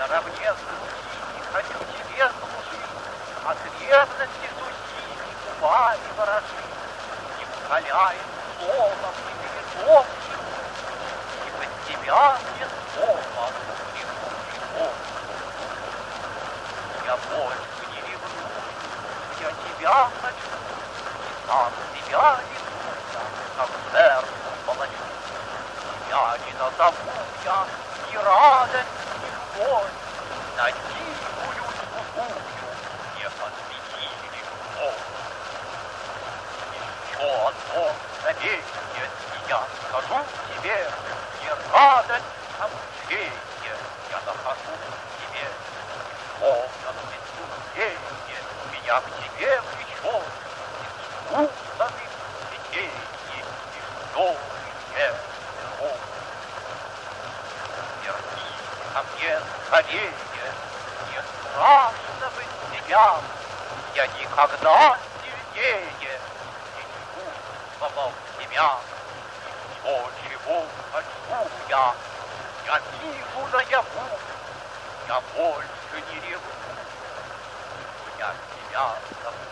наравне с другими хочу тебе служить, от ревности сухими губами ворожить, не укаляет словом и передом живу, и под тебя мне слово не живу. Я больше не ревную, я тебя хочу, и сам себя ревную, как сердце молочу. Тебя не назову я ни радость, ни боль, на тихую сухую не посвятили кровь. Еще одно мгновенье, и я скажу тебе, не радость, а мучение я нахожу в тебе. Словно в предсуждение меня к тебе влечет, и спутаны сетенье, и что мне вернут. Верни ко мне скорее, не страшно быть тебя, я никогда сильнее не чувствовал тебя, и все, чего хочу я вижу наяву, я больше не ревну, я тебя забыл.